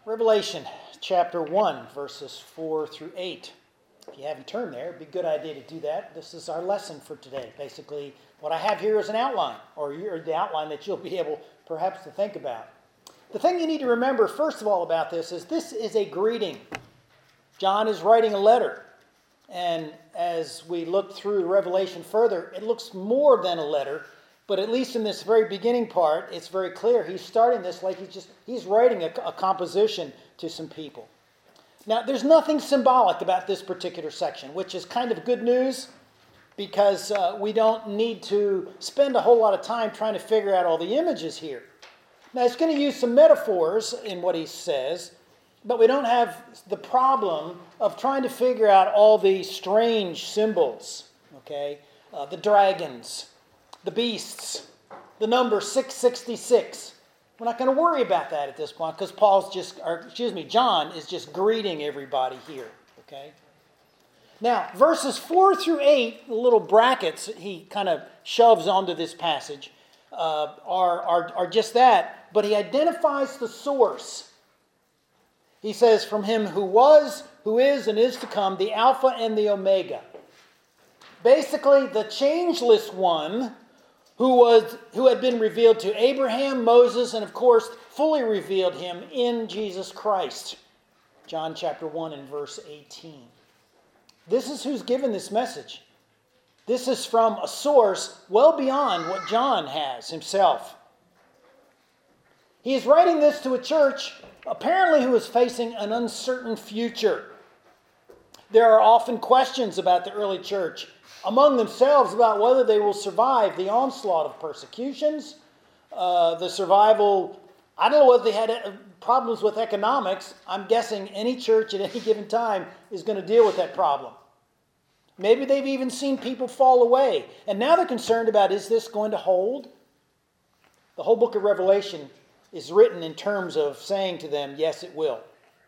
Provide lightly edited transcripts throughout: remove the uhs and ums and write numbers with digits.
Revelation chapter 1, verses 4 through 8. If you haven't turned there, it'd be a good idea to do that. This is our lesson for today. Basically, what I have here is an outline, or the outline that you'll be able perhaps to think about. The thing you need to remember, first of all, about this is a greeting. John is writing a letter. And as we look through Revelation further, it looks more than a letter. But at least in this very beginning part, it's very clear. He's starting this like he's writing a composition to some people. Now, there's nothing symbolic about this particular section, which is kind of good news because we don't need to spend a whole lot of time trying to figure out all the images here. Now, it's going to use some metaphors in what he says, but we don't have the problem of trying to figure out all the strange symbols, okay? The dragons, the beasts, the number 666. We're not going to worry about that at this point because John is just greeting everybody here, okay? Now, verses 4 through 8, the little brackets he kind of shoves onto this passage, are just that, but he identifies the source. He says, from him who was, who is, and is to come, the Alpha and the Omega. Basically, the changeless one who had been revealed to Abraham, Moses, and of course, fully revealed him in Jesus Christ. John chapter 1 and verse 18. This is who's given this message. This is from a source well beyond what John has himself. He is writing this to a church apparently who is facing an uncertain future. There are often questions about the early church among themselves about whether they will survive the onslaught of persecutions, the survival. I don't know whether they had problems with economics. I'm guessing any church at any given time is going to deal with that problem. Maybe they've even seen people fall away. And now they're concerned about, is this going to hold? The whole book of Revelation is written in terms of saying to them, yes, it will.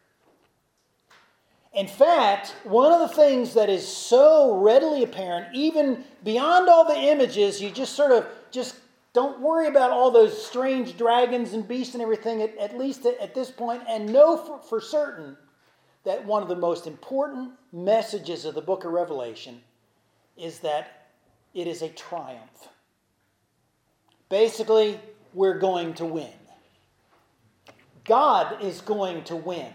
In fact, one of the things that is so readily apparent, even beyond all the images, you just don't worry about all those strange dragons and beasts and everything, at least at this point, and know for certain that one of the most important messages of the book of Revelation is that it is a triumph. Basically, we're going to win. God is going to win.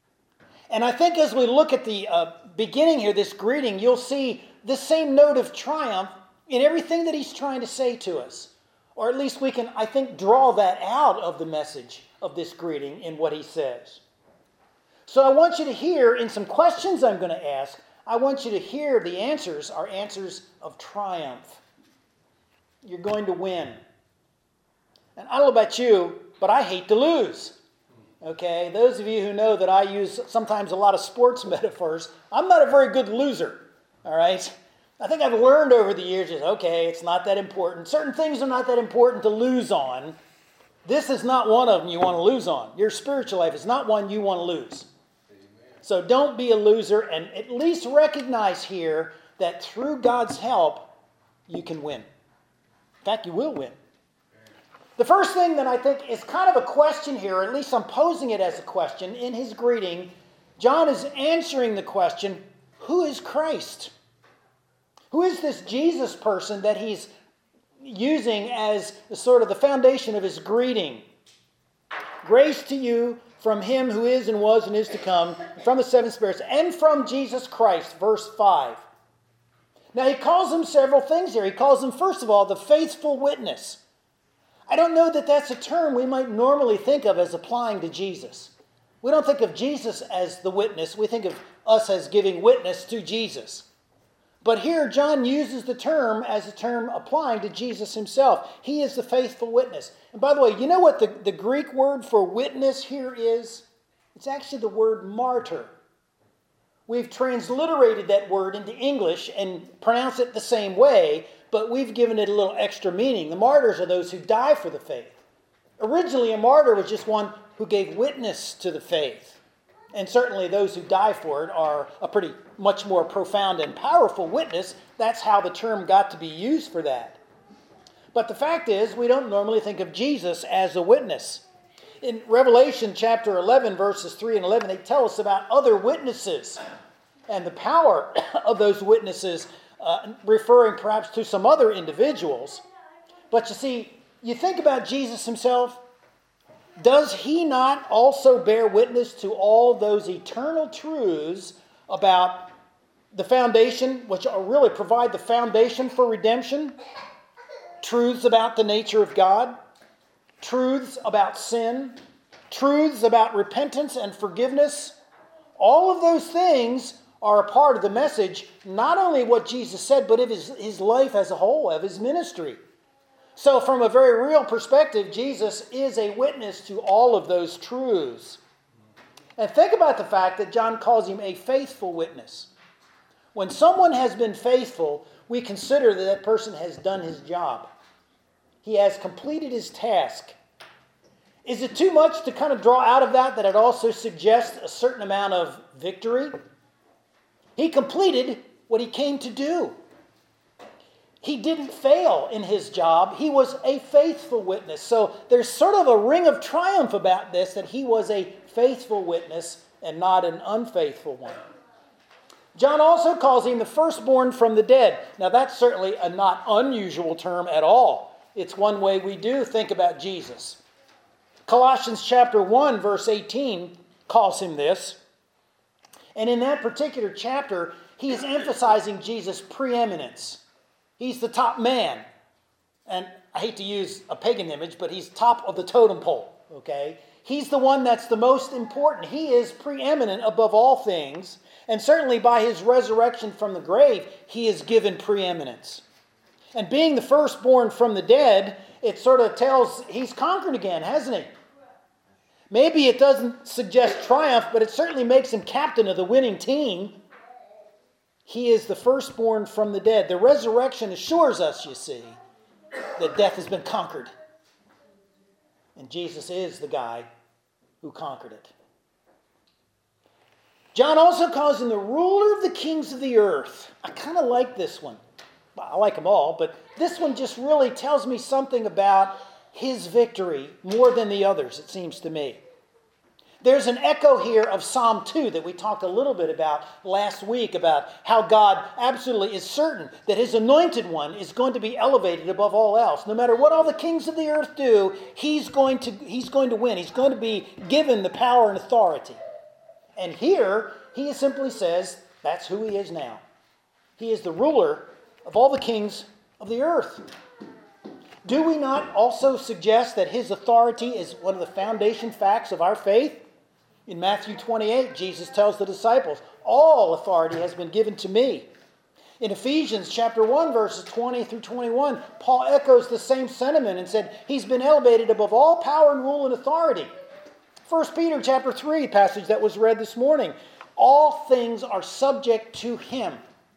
And I think as we look at the beginning here, this greeting, you'll see the same note of triumph in everything that he's trying to say to us. Or at least we can, I think, draw that out of the message of this greeting in what he says. So I want you to hear, in some questions I'm going to ask, I want you to hear the answers are answers of triumph. You're going to win. And I don't know about you, but I hate to lose. Okay, those of you who know that I use sometimes a lot of sports metaphors, I'm not a very good loser, all right? I think I've learned over the years, it's not that important. Certain things are not that important to lose on. This is not one of them you want to lose on. Your spiritual life is not one you want to lose. Amen. So don't be a loser, and at least recognize here that through God's help, you can win. In fact, you will win. The first thing that I think is kind of a question here, or at least I'm posing it as a question in his greeting, John is answering the question, who is Christ? Who is this Jesus person that he's using as sort of the foundation of his greeting? Grace to you from him who is and was and is to come, from the seven spirits, and from Jesus Christ, verse 5. Now he calls him several things here. He calls him, first of all, the faithful witness. I don't know that that's a term we might normally think of as applying to Jesus. We don't think of Jesus as the witness. We think of us as giving witness to Jesus. But here John uses the term as a term applying to Jesus himself. He is the faithful witness. And by the way, you know what the Greek word for witness here is? It's actually the word martyr. We've transliterated that word into English and pronounce it the same way, but we've given it a little extra meaning. The martyrs are those who die for the faith. Originally, a martyr was just one who gave witness to the faith. And certainly those who die for it are a pretty much more profound and powerful witness. That's how the term got to be used for that. But the fact is, we don't normally think of Jesus as a witness. in Revelation chapter 11, verses 3 and 11, they tell us about other witnesses and the power of those witnesses, referring perhaps to some other individuals. But you see, you think about Jesus himself. Does he not also bear witness to all those eternal truths about the foundation, which really provide the foundation for redemption? Truths about the nature of God, truths about sin, truths about repentance and forgiveness. All of those things are a part of the message, not only what Jesus said, but of his life as a whole, of his ministry. So from a very real perspective, Jesus is a witness to all of those truths. And think about the fact that John calls him a faithful witness. When someone has been faithful, we consider that that person has done his job. He has completed his task. Is it too much to kind of draw out of that it also suggests a certain amount of victory? He completed what he came to do. He didn't fail in his job. He was a faithful witness. So there's sort of a ring of triumph about this, that he was a faithful witness and not an unfaithful one. John also calls him the firstborn from the dead. Now that's certainly a not unusual term at all. It's one way we do think about Jesus. Colossians chapter 1 verse 18 calls him this. And in that particular chapter, he is emphasizing Jesus' preeminence. He's the top man. And I hate to use a pagan image, but he's top of the totem pole, okay? He's the one that's the most important. He is preeminent above all things. And certainly by his resurrection from the grave, he is given preeminence. And being the firstborn from the dead, it sort of tells he's conquered again, hasn't he? Maybe it doesn't suggest triumph, but it certainly makes him captain of the winning team. He is the firstborn from the dead. The resurrection assures us, you see, that death has been conquered. And Jesus is the guy who conquered it. John also calls him the ruler of the kings of the earth. I kind of like this one. Well, I like them all, but this one just really tells me something about his victory more than the others, it seems to me. There's an echo here of Psalm 2 that we talked a little bit about last week, about how God absolutely is certain that his anointed one is going to be elevated above all else. No matter what all the kings of the earth do, he's going to win. He's going to be given the power and authority. And here, he simply says that's who he is now. He is the ruler of all the kings of the earth. Do we not also suggest that his authority is one of the foundation facts of our faith? In Matthew 28, Jesus tells the disciples, all authority has been given to me. In Ephesians chapter 1, verses 20 through 21, Paul echoes the same sentiment and said he's been elevated above all power and rule and authority. 1 Peter chapter 3, passage that was read this morning, all things are subject to him.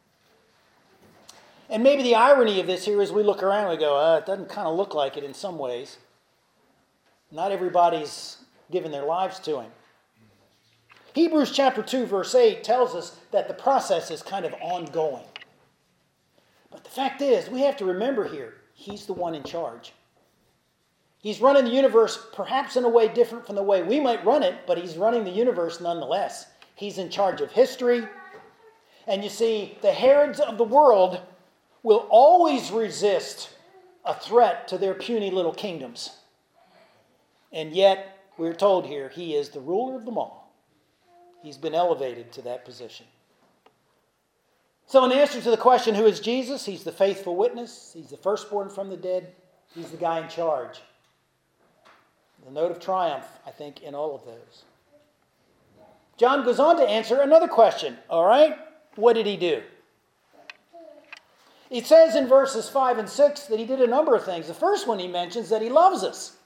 And maybe the irony of this here is we look around and we go, it doesn't kind of look like it in some ways. Not everybody's given their lives to him. Hebrews chapter 2 verse 8 tells us that the process is kind of ongoing. But the fact is, we have to remember here, he's the one in charge. He's running the universe perhaps in a way different from the way we might run it, but he's running the universe nonetheless. He's in charge of history. And you see, the Herods of the world will always resist a threat to their puny little kingdoms. And yet, we're told here, he is the ruler of them all. He's been elevated to that position. So in answer to the question, who is Jesus? He's the faithful witness. He's the firstborn from the dead. He's the guy in charge. The note of triumph, I think, in all of those. John goes on to answer another question. All right, what did he do? It says in verses 5 and 6 that he did a number of things. The first one he mentions that he loves us.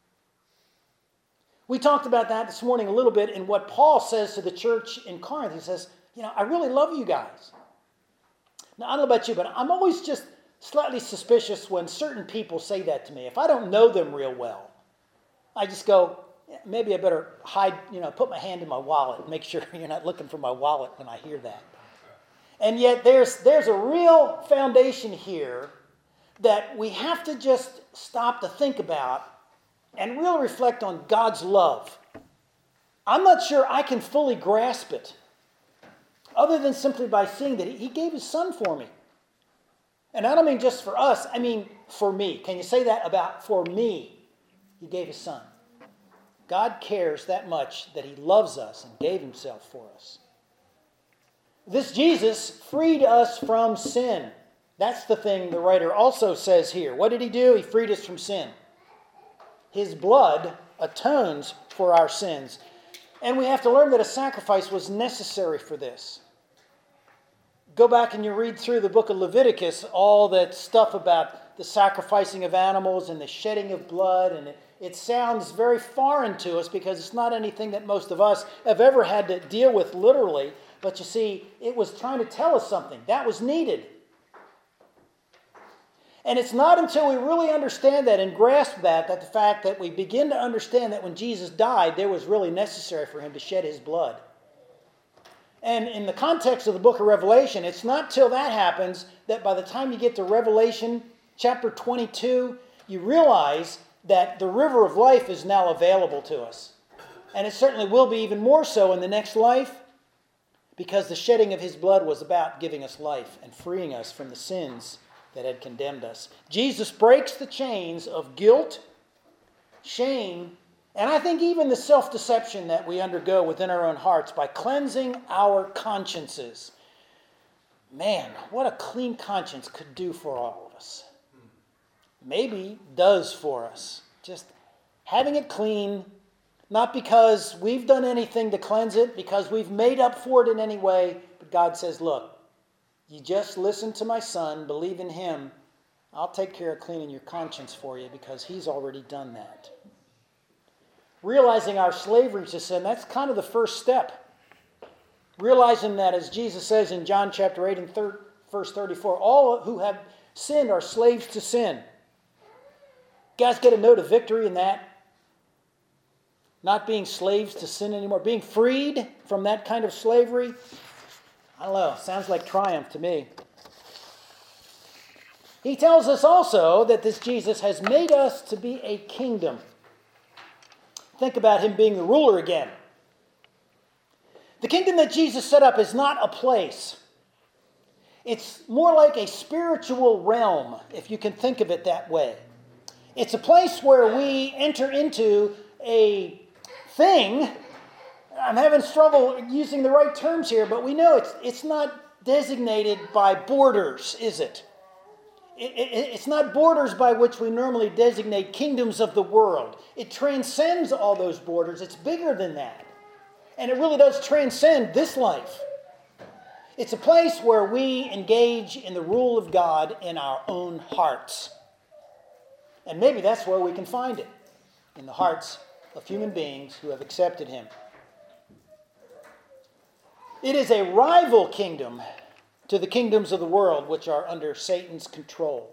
We talked about that this morning a little bit in what Paul says to the church in Corinth. He says, I really love you guys. Now, I don't know about you, but I'm always just slightly suspicious when certain people say that to me. If I don't know them real well, I just go, maybe I better hide, put my hand in my wallet and make sure you're not looking for my wallet when I hear that. And yet there's a real foundation here that we have to just stop to think about and really reflect on God's love, I'm not sure I can fully grasp it, other than simply by seeing that He gave His Son for me. And I don't mean just for us, I mean for me. Can you say that about for me? He gave His Son. God cares that much that He loves us and gave Himself for us. This Jesus freed us from sin. That's the thing the writer also says here. What did He do? He freed us from sin. His blood atones for our sins. And we have to learn that a sacrifice was necessary for this. Go back and you read through the book of Leviticus, all that stuff about the sacrificing of animals and the shedding of blood, and it sounds very foreign to us because it's not anything that most of us have ever had to deal with literally. But you see, it was trying to tell us something. That was needed. And it's not until we really understand that and grasp that the fact that we begin to understand that when Jesus died, there was really necessary for Him to shed His blood. And in the context of the book of Revelation, it's not till that happens that by the time you get to Revelation chapter 22, you realize that the river of life is now available to us. And it certainly will be even more so in the next life, because the shedding of His blood was about giving us life and freeing us from the sins that had condemned us. Jesus breaks the chains of guilt, shame, and I think even the self-deception that we undergo within our own hearts by cleansing our consciences. Man, what a clean conscience could do for all of us. Maybe does for us. Just having it clean, not because we've done anything to cleanse it, because we've made up for it in any way, but God says, look, you just listen to my Son, believe in Him, I'll take care of cleaning your conscience for you because He's already done that. Realizing our slavery to sin, that's kind of the first step. Realizing that, as Jesus says in John chapter 8 and verse 34, all who have sinned are slaves to sin. You guys get a note of victory in that? Not being slaves to sin anymore, being freed from that kind of slavery. I don't know, sounds like triumph to me. He tells us also that this Jesus has made us to be a kingdom. Think about Him being the ruler again. The kingdom that Jesus set up is not a place. It's more like a spiritual realm, if you can think of it that way. It's a place where we enter into a thing. I'm having trouble using the right terms here, but we know it's not designated by borders, is it? It's not borders by which we normally designate kingdoms of the world. It transcends all those borders. It's bigger than that. And it really does transcend this life. It's a place where we engage in the rule of God in our own hearts. And maybe that's where we can find it, in the hearts of human beings who have accepted Him. It is a rival kingdom to the kingdoms of the world which are under Satan's control.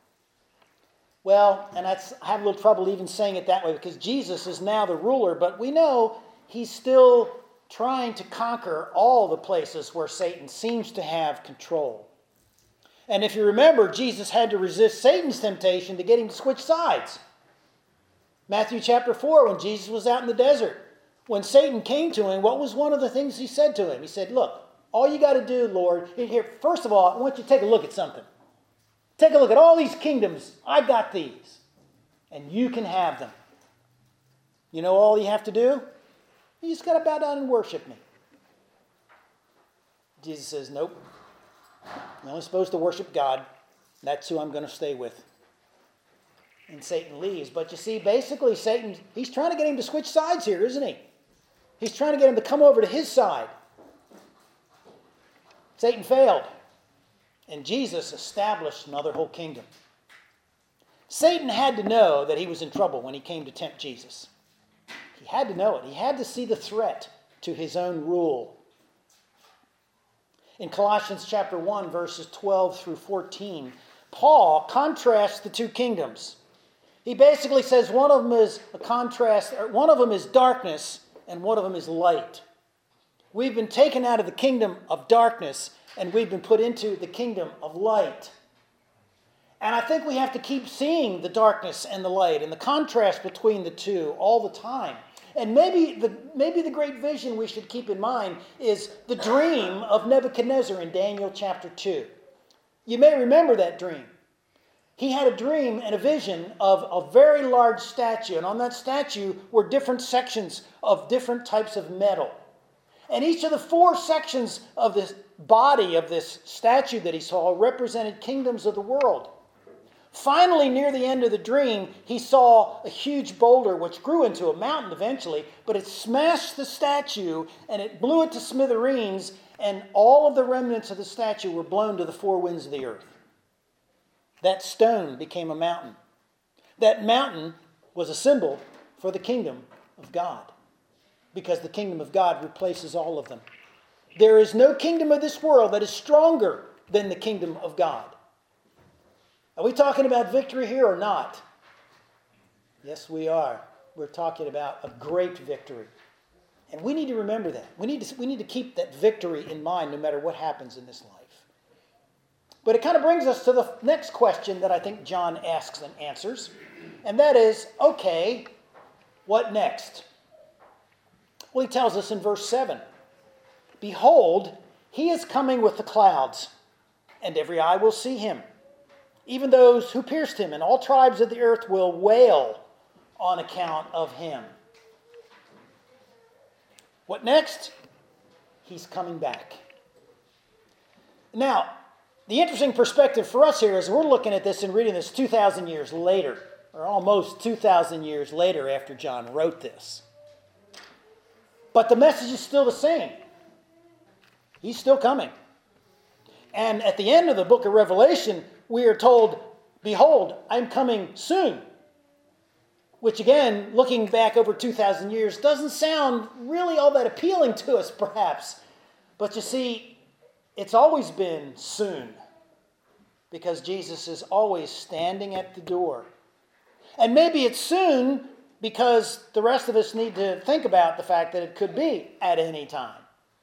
Well, and I have a little trouble even saying it that way because Jesus is now the ruler, but we know He's still trying to conquer all the places where Satan seems to have control. And if you remember, Jesus had to resist Satan's temptation to get him to switch sides. Matthew chapter 4, when Jesus was out in the desert, when Satan came to Him, what was one of the things He said to Him? He said, look, all you got to do, Lord, here, first of all, I want you to take a look at something. Take a look at all these kingdoms. I got these. And you can have them. You know all you have to do? You just got to bow down and worship me. Jesus says, nope. I'm only supposed to worship God. That's who I'm going to stay with. And Satan leaves. But you see, basically, Satan, he's trying to get him to switch sides here, isn't he? He's trying to get him to come over to his side. Satan failed. And Jesus established another whole kingdom. Satan had to know that he was in trouble when he came to tempt Jesus. He had to know it. He had to see the threat to his own rule. In Colossians chapter 1, verses 12 through 14, Paul contrasts the two kingdoms. He basically says one of them is a contrast, or one of them is darkness and one of them is light. We've been taken out of the kingdom of darkness and we've been put into the kingdom of light. And I think we have to keep seeing the darkness and the light and the contrast between the two all the time. And maybe the great vision we should keep in mind is the dream of Nebuchadnezzar in Daniel chapter 2. You may remember that dream. He had a dream and a vision of a very large statue, and on that statue were different sections of different types of metal. And each of the 4 sections of this body of this statue that he saw represented kingdoms of the world. Finally, near the end of the dream, he saw a huge boulder which grew into a mountain eventually, but it smashed the statue and it blew it to smithereens, and all of the remnants of the statue were blown to the 4 winds of the earth. That stone became a mountain. That mountain was a symbol for the kingdom of God, because the kingdom of God replaces all of them. There is no kingdom of this world that is stronger than the kingdom of God. Are we talking about victory here or not? Yes, we are. We're talking about a great victory. And we need to remember that. We need to keep that victory in mind no matter what happens in this life. But it kind of brings us to the next question that I think John asks and answers. And that is, okay, what next? Well, he tells us in verse 7, "Behold, he is coming with the clouds, and every eye will see him, even those who pierced him, and all tribes of the earth will wail on account of him." What next? He's coming back. Now, the interesting perspective for us here is we're looking at this and reading this 2,000 years later, or almost 2,000 years later after John wrote this. But the message is still the same. He's still coming. And at the end of the book of Revelation, we are told, "Behold, I'm coming soon." Which again, looking back over 2,000 years, doesn't sound really all that appealing to us, perhaps. But you see, it's always been soon, because Jesus is always standing at the door. And maybe it's soon because the rest of us need to think about the fact that it could be at any time.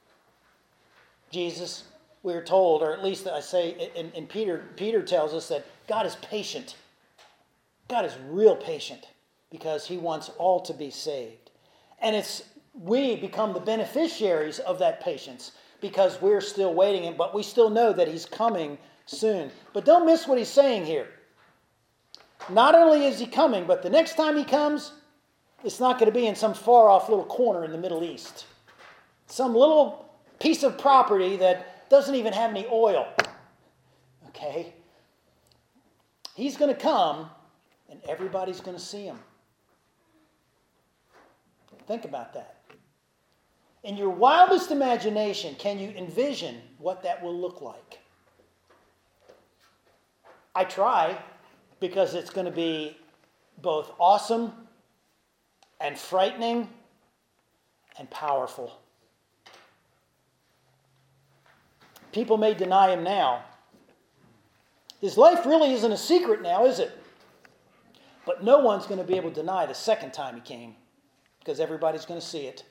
Jesus, we're told, or at least I say in Peter tells us that God is patient. God is real patient because he wants all to be saved. And we become the beneficiaries of that patience because we're still waiting, but we still know that he's coming soon. But don't miss what he's saying here. Not only is he coming, but the next time he comes, it's not going to be in some far-off little corner in the Middle East. Some little piece of property that doesn't even have any oil. Okay? He's going to come, and everybody's going to see him. Think about that. In your wildest imagination, can you envision what that will look like? I try, because it's going to be both awesome and frightening and powerful. People may deny him now. His life really isn't a secret now, is it? But no one's going to be able to deny the second time he came, because everybody's going to see it.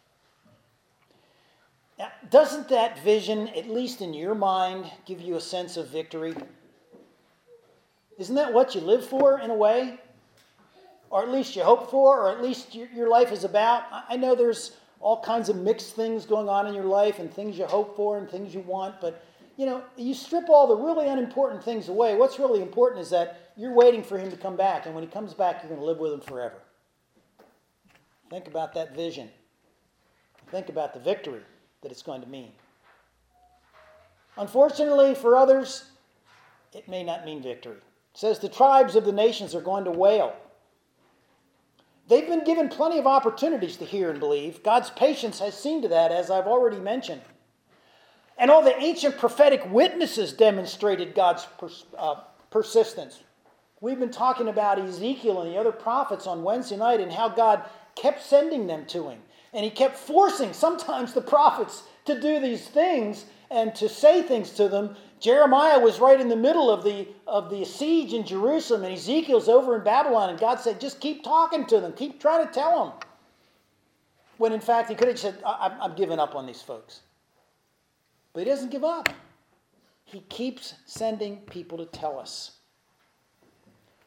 Now, doesn't that vision, at least in your mind, give you a sense of victory? Isn't that what you live for, in a way? Or at least you hope for, or at least your life is about? I know there's all kinds of mixed things going on in your life, and things you hope for and things you want, but you strip all the really unimportant things away. What's really important is that you're waiting for him to come back, and when he comes back, you're going to live with him forever. Think about that vision. Think about the victory that it's going to mean. Unfortunately, for others, it may not mean victory. It says the tribes of the nations are going to wail. They've been given plenty of opportunities to hear and believe. God's patience has seen to that, as I've already mentioned. And all the ancient prophetic witnesses demonstrated God's persistence. We've been talking about Ezekiel and the other prophets on Wednesday night and how God kept sending them to him. And he kept forcing sometimes the prophets to do these things and to say things to them. Jeremiah was right in the middle of the siege in Jerusalem, and Ezekiel's over in Babylon, and God said, just keep talking to them, keep trying to tell them. When in fact he could have said, I'm giving up on these folks. But he doesn't give up. He keeps sending people to tell us.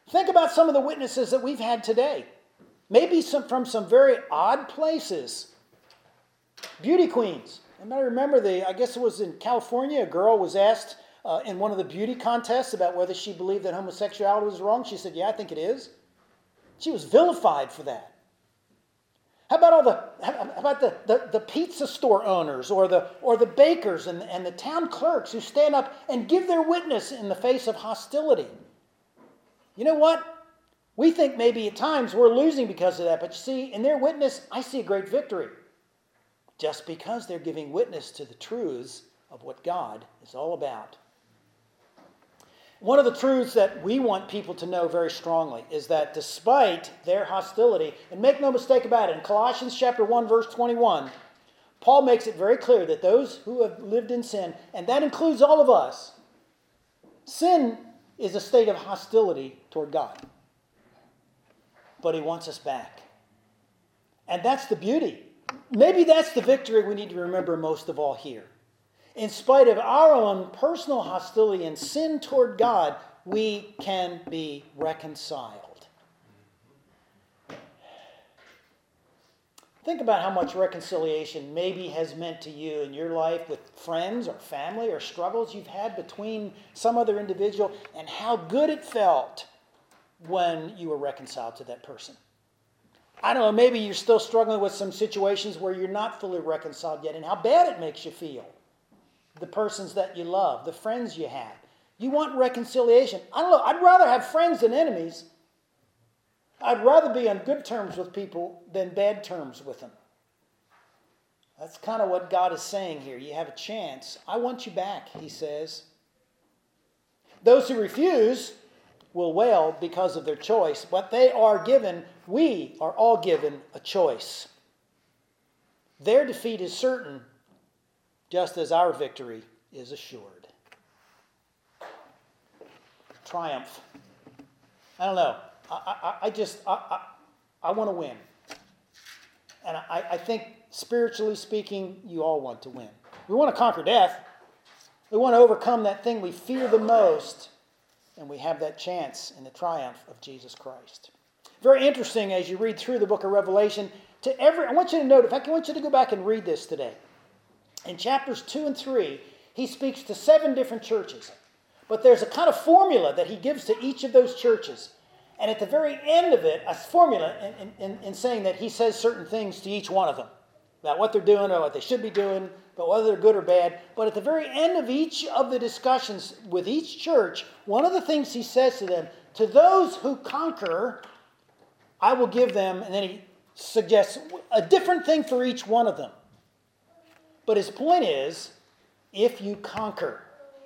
Think about some of the witnesses that we've had today. Maybe from some very odd places. Beauty queens. I remember I guess it was in California, a girl was asked in one of the beauty contests about whether she believed that homosexuality was wrong. She said, yeah, I think it is. She was vilified for that. How about the pizza store owners or the bakers and the town clerks who stand up and give their witness in the face of hostility? You know what? We think maybe at times we're losing because of that, but you see, in their witness, I see a great victory. Just because they're giving witness to the truths of what God is all about. One of the truths that we want people to know very strongly is that despite their hostility, and make no mistake about it, in Colossians chapter 1, verse 21, Paul makes it very clear that those who have lived in sin, and that includes all of us, sin is a state of hostility toward God. But he wants us back. And that's the beauty. Maybe that's the victory we need to remember most of all here. In spite of our own personal hostility and sin toward God, we can be reconciled. Think about how much reconciliation maybe has meant to you in your life with friends or family or struggles you've had between some other individual, and how good it felt when you were reconciled to that person. I don't know, maybe you're still struggling with some situations where you're not fully reconciled yet, and how bad it makes you feel. The persons that you love, the friends you have. You want reconciliation. I don't know, I'd rather have friends than enemies. I'd rather be on good terms with people than bad terms with them. That's kind of what God is saying here. You have a chance. I want you back, he says. Those who refuse will wail because of their choice, but we are all given a choice. Their defeat is certain, just as our victory is assured. Triumph. I don't know. I want to win. And I think, spiritually speaking, you all want to win. We want to conquer death. We want to overcome that thing we fear the most. And we have that chance in the triumph of Jesus Christ. Very interesting as you read through the book of Revelation. I want you to note, I want you to go back and read this today. In chapters 2 and 3, he speaks to 7 different churches. But there's a kind of formula that he gives to each of those churches. And at the very end of it, a formula in saying that he says certain things to each one of them. About what they're doing or what they should be doing, but whether they're good or bad. But at the very end of each of the discussions with each church, one of the things he says to them, to those who conquer, I will give them, and then he suggests a different thing for each one of them. But his point is, if you conquer.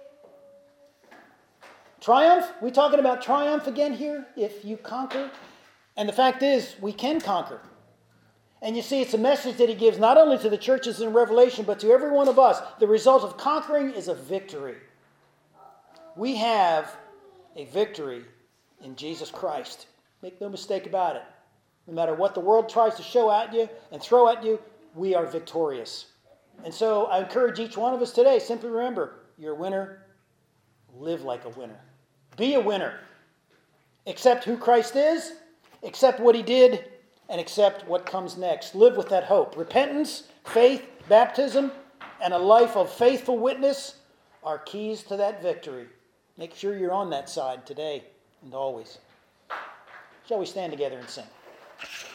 Triumph? We talking about triumph again here? If you conquer? And the fact is, we can conquer. And you see, it's a message that he gives not only to the churches in Revelation, but to every one of us. The result of conquering is a victory. We have a victory in Jesus Christ. Make no mistake about it. No matter what the world tries to show at you and throw at you, we are victorious. And so I encourage each one of us today, simply remember, you're a winner. Live like a winner. Be a winner. Accept who Christ is, accept what he did, and accept what comes next. Live with that hope. Repentance, faith, baptism, and a life of faithful witness are keys to that victory. Make sure you're on that side today and always. Shall we stand together and sing?